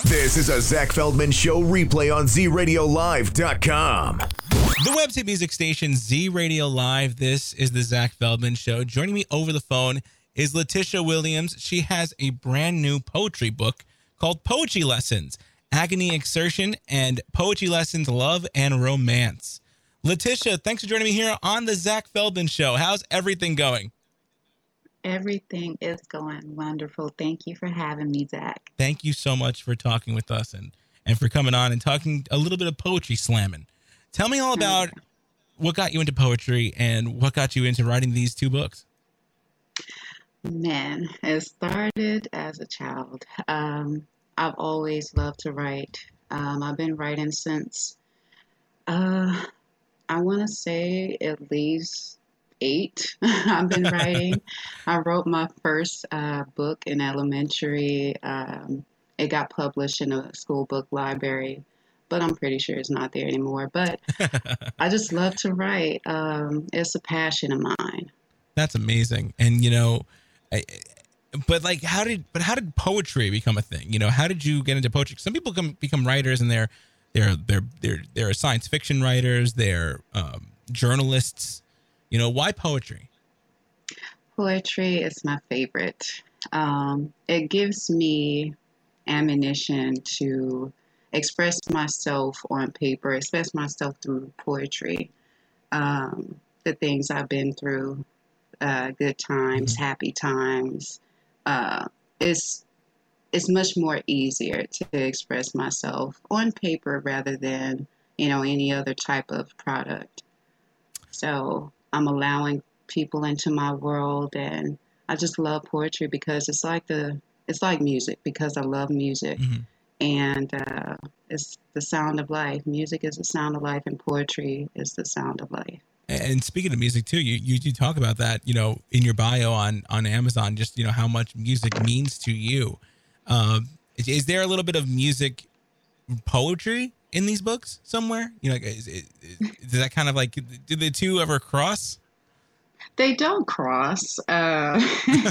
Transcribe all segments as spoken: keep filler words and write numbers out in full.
This is a Zach Feldman Show replay on Z Radio Live dot com. The website music station Z Radio Live. This is the Zach Feldman Show. Joining me over the phone is Letitia Williams. She has a brand new poetry book called Poetry Lessons, Agony, Exertion, and Poetry Lessons, Love and Romance. Letitia, thanks for joining me here on the Zach Feldman Show. How's everything going? Everything is going wonderful. Thank you for having me, Zach. Thank you so much for talking with us and, and for coming on and talking a little bit of poetry slamming. Tell me all about what got you into poetry and what got you into writing these two books. Man, it started as a child. Um, I've always loved to write. Um, I've been writing since, uh, I want to say at least eight. I've been writing. I wrote my first uh, book in elementary. Um, it got published in a school book library, but I'm pretty sure it's not there anymore. But I just love to write. Um, it's a passion of mine. That's amazing. And, you know, I, but like, how did, but how did poetry become a thing? You know, how did you get into poetry? Some people come, become writers and they're, they're, they're, they're, they're science fiction writers. They're um, journalists. You know, why poetry? Poetry is my favorite. Um, it gives me ammunition to express myself on paper, express myself through poetry. Um, the things I've been through, uh, good times, mm-hmm. happy times. Uh, it's, it's much more easier to express myself on paper rather than, you know, any other type of product. So I'm allowing people into my world, and I just love poetry because it's like the it's like music because I love music, mm-hmm. and uh, it's the sound of life. Music is the sound of life, and poetry is the sound of life. And speaking of music too, you you do talk about that, you know, in your bio on on Amazon, just you know how much music means to you. Um, is, is there a little bit of music poetry in these books somewhere? You know, like, is, is, is that kind of like, do the two ever cross? They don't cross. Uh,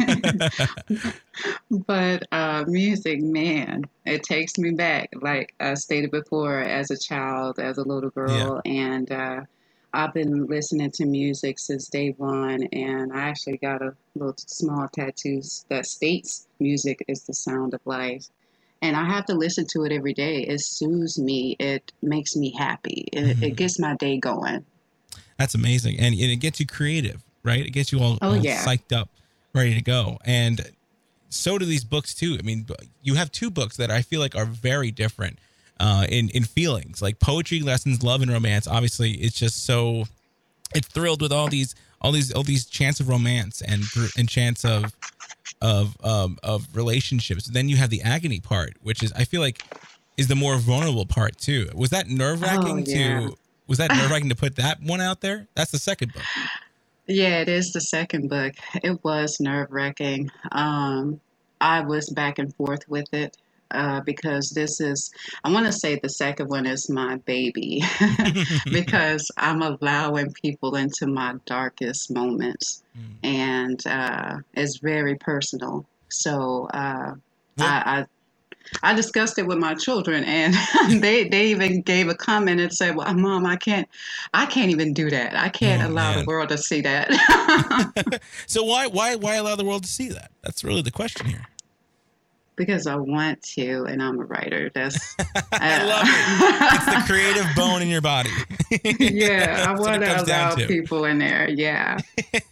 but uh, music, man, it takes me back. Like I stated before, as a child, as a little girl, yeah. and uh, I've been listening to music since day one. And I actually got a little small tattoo that states music is the sound of life. And I have to listen to it every day. It soothes me. It makes me happy. It, mm-hmm. it gets my day going. That's amazing. And, and it gets you creative, right? It gets you all, oh, all yeah. psyched up, ready to go. And so do these books too. I mean, you have two books that I feel like are very different uh, in, in feelings. Like Poetry Lessons, Love and Romance. Obviously, it's just so, it's thrilled with all these, all these, all these chants of romance and, and chants of, of um of relationships. Then you have the agony part, which is I feel like is the more vulnerable part too. Was that nerve-wracking oh, yeah. to was that nerve-wracking to put that one out there? That's the second book. Yeah, it is the second book. It was nerve-wracking. Um I was back and forth with it uh because this is I want to say the second one is my baby because I'm allowing people into my darkest moments. Mm. And uh, it's very personal. So uh, I, I I discussed it with my children, and they, they even gave a comment and said, "Well, Mom, I can't I can't even do that. I can't oh, allow man. the world to see that." So why why why allow the world to see that? That's really the question here. Because I want to, and I'm a writer. That's uh, I love it. It's the creative bone in your body. Yeah, I want to allow people in there. Yeah.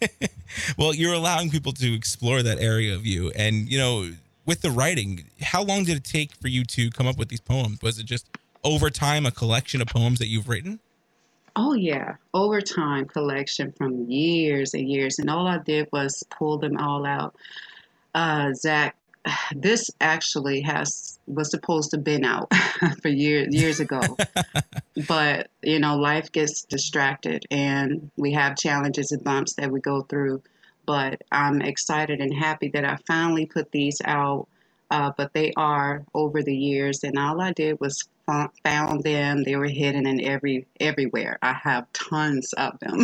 Well, you're allowing people to explore that area of you, and you know, with the writing, how long did it take for you to come up with these poems? Was it just over time a collection of poems that you've written? Oh yeah, over time collection from years and years, and all I did was pull them all out. Uh, Zach. This actually has was supposed to have been out for years years ago, but you know life gets distracted and we have challenges and bumps that we go through. But I'm excited and happy that I finally put these out. Uh, but they are over the years, and all I did was f- found them. They were hidden in every everywhere. I have tons of them,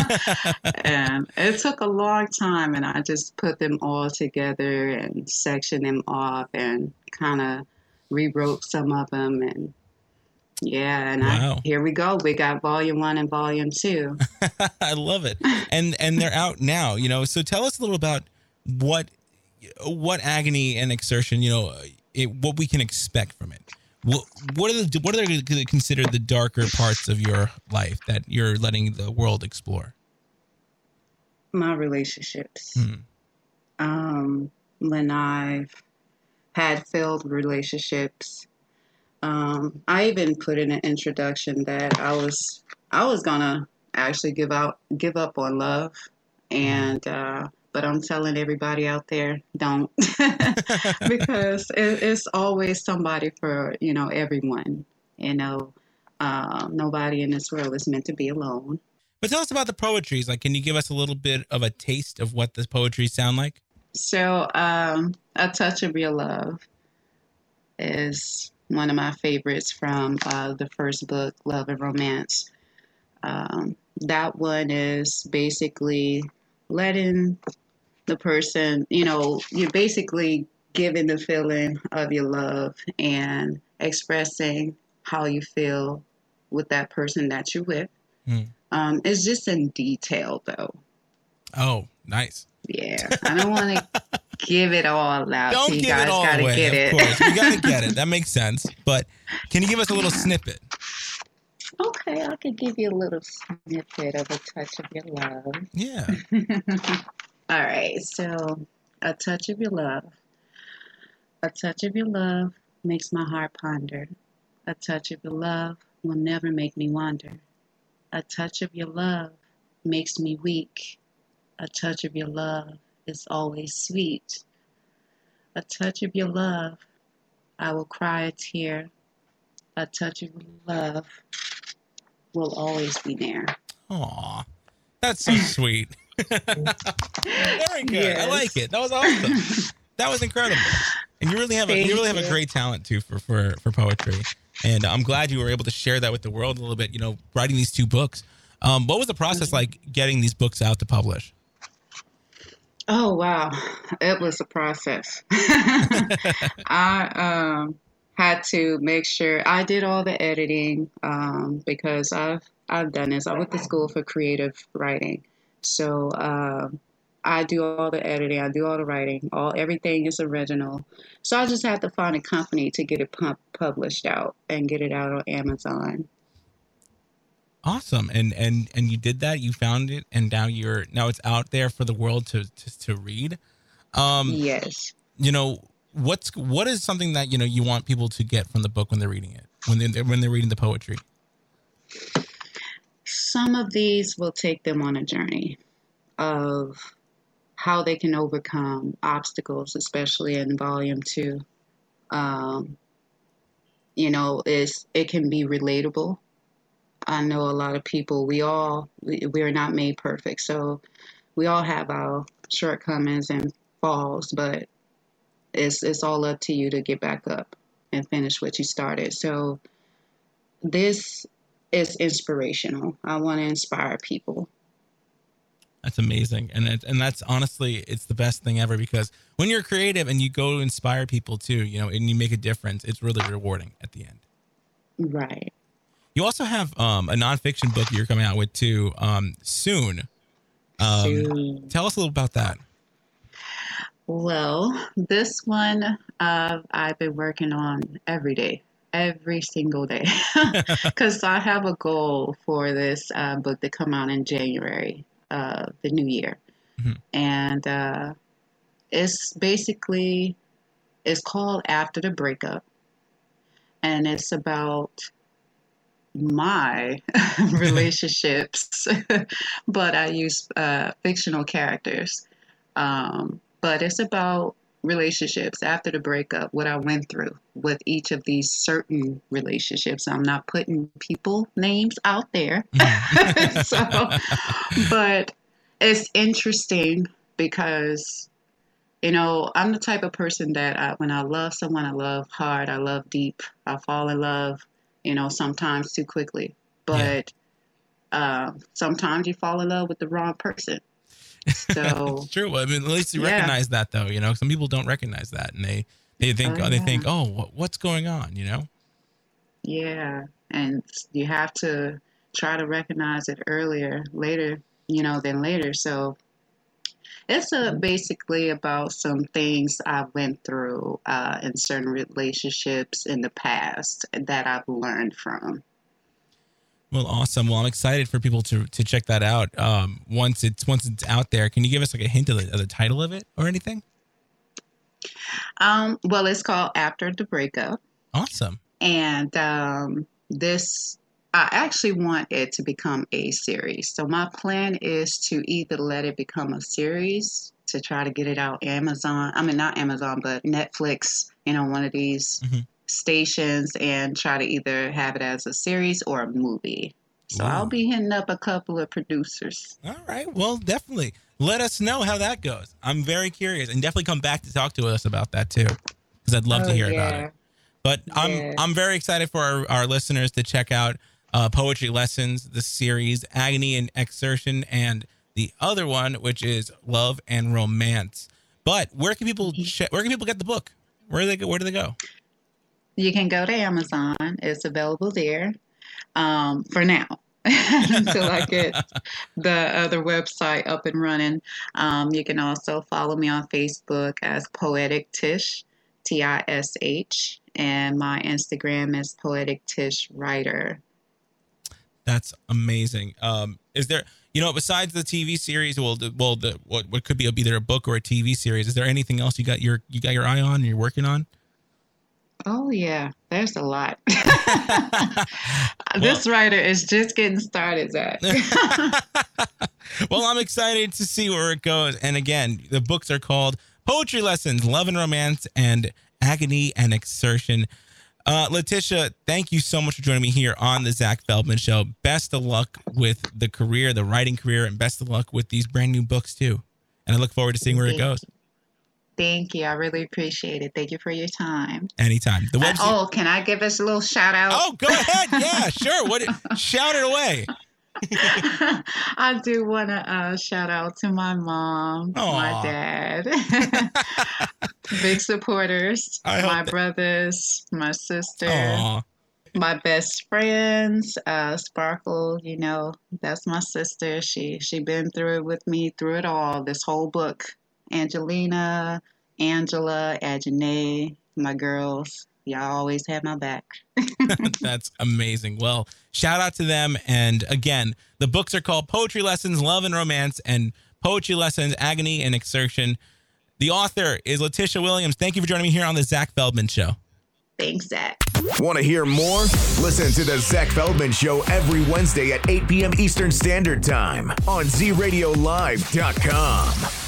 and it took a long time. And I just put them all together and sectioned them off, and kind of rewrote some of them, and yeah, and Wow. I, here we go. We got volume one and volume two. I love it. And and they're out now, you know. So tell us a little about what what agony and exertion, you know, it, what we can expect from it. What what are the what are they considered the darker parts of your life that you're letting the world explore? My relationships. Hmm. Um, when I've had failed relationships. Um, I even put in an introduction that I was I was gonna actually give out give up on love, and uh, but I'm telling everybody out there, don't, because it, it's always somebody for you know everyone. You know, uh, nobody in this world is meant to be alone. But tell us about the poetries. Like, can you give us a little bit of a taste of what the poetries sound like? So, um, A Touch of Your Love is one of my favorites from uh, the first book, Love and Romance. Um, that one is basically letting the person, you know, you're basically giving the feeling of your love and expressing how you feel with that person that you're with. Hmm. Um, it's just in detail, though. Oh, nice. Yeah, I don't want to give it all out. Don't so you give guys it all gotta away. get it. Of course, we gotta get it. That makes sense. But can you give us a little snippet? Okay, I could give you a little snippet of A Touch of Your Love. Yeah. All right, so A Touch of Your Love. A touch of your love makes my heart ponder. A touch of your love will never make me wander. A touch of your love makes me weak. A touch of your love is always sweet. A touch of your love, I will cry a tear. A touch of your love will always be there. Aw, that's so sweet. Very good. Yes. I like it. That was awesome. That was incredible. And you really have a, Thank you really have you. a great talent too for, for, for poetry. And I'm glad you were able to share that with the world a little bit, you know, writing these two books. Um, what was the process like getting these books out to publish? Oh, wow. It was a process. I um, had to make sure I did all the editing um, because I've, I've done this. I went to school for creative writing. So um, I do all the editing. I do all the writing. All Everything is original. So I just had to find a company to get it pump, published out and get it out on Amazon. Awesome. And, and, and you did that, you found it, and now you're, now it's out there for the world to, to, to read. Um, Yes. you know, what's, what is something that, you know, you want people to get from the book when they're reading it, when they're, when they're reading the poetry? Some of these will take them on a journey of how they can overcome obstacles, especially in volume two. Um, you know, it's, it can be relatable. I know a lot of people, we all, we, we're not made perfect. So we all have our shortcomings and falls, but it's, it's all up to you to get back up and finish what you started. So this is inspirational. I want to inspire people. That's amazing. And it, and that's honestly, it's the best thing ever, because when you're creative and you go to inspire people too, you know, and you make a difference, it's really rewarding at the end. Right. You also have um, a nonfiction book you're coming out with too um, soon. Um, Soon. Tell us a little about that. Well, this one uh, I've been working on every day, every single day, because I have a goal for this uh, book to come out in January, uh, the new year. Mm-hmm. And uh, it's basically, it's called After the Breakup. And it's about my relationships, but I use uh, fictional characters. Um, but it's about relationships after the breakup, what I went through with each of these certain relationships. I'm not putting people names out there. So, but it's interesting because, you know, I'm the type of person that I, when I love someone, I love hard, I love deep, I fall in love, you know, sometimes too quickly. But yeah. uh, sometimes you fall in love with the wrong person. So it's true. I mean, at least you yeah. recognize that, though. You know, some people don't recognize that, and they They think, Oh, oh, they yeah. think, oh, what, what's going on? You know? Yeah, and you have to try to recognize it earlier, later, you know, than later. So it's uh, basically about some things I went through uh, in certain relationships in the past that I've learned from. Well, awesome. Well, I'm excited for people to to check that out. Um, once it's once it's out there, can you give us like a hint of the, of the title of it or anything? Um, well, it's called After the Breakup. Awesome. And um, this, I actually want it to become a series. So my plan is to either let it become a series to try to get it out Amazon. I mean, not Amazon, but Netflix, you know, one of these mm-hmm. stations, and try to either have it as a series or a movie. So Ooh. I'll be hitting up a couple of producers. All right. Well, definitely. Let us know how that goes. I'm very curious, and definitely come back to talk to us about that too, because I'd love oh, to hear yeah. about it. But yeah. I'm I'm very excited for our, our listeners to check out uh, Poetry Lessons, the series Agony and Exertion, and the other one, which is Love and Romance. But where can people che- where can people get the book? Where do they go? Where do they go? You can go to Amazon. It's available there um, for now. Until I get the other website up and running. Um, you can also follow me on Facebook as Poetic Tish, T I S H, and my Instagram is Poetic Tish Writer. That's amazing. Um, is there, you know, besides the T V series, well, the, well, the what, what could be either a book or a T V series? Is there anything else you got your you got your eye on and you're working on? Oh, yeah. There's a lot. This well, writer is just getting started, Zach. Well, I'm excited to see where it goes. And again, the books are called Poetry Lessons, Love and Romance, and Agony and Exertion. Uh, Letitia, thank you so much for joining me here on the Zach Feldman Show. Best of luck with the career, the writing career, and best of luck with these brand new books, too. And I look forward to seeing where it goes. Thank you. I really appreciate it. Thank you for your time. Anytime. The website. Uh, oh, can I give us a little shout out? Oh, go ahead. Yeah, sure. What? Shout it away. I do want to uh, shout out to my mom, Aww. my dad, big supporters, my that... brothers, my sister, Aww. my best friends, uh, Sparkle. You know, that's my sister. She she been through it with me, through it all. This whole book. Angelina, Angela, Ajane, my girls. Y'all always have my back. That's amazing. Well, shout out to them. And again, the books are called Poetry Lessons, Love and Romance, and Poetry Lessons, Agony and Exertion. The author is Letitia Williams. Thank you for joining me here on the Zach Feldman Show. Thanks, Zach. Want to hear more? Listen to the Zach Feldman Show every Wednesday at eight p.m. Eastern Standard Time on Z Radio Live dot com.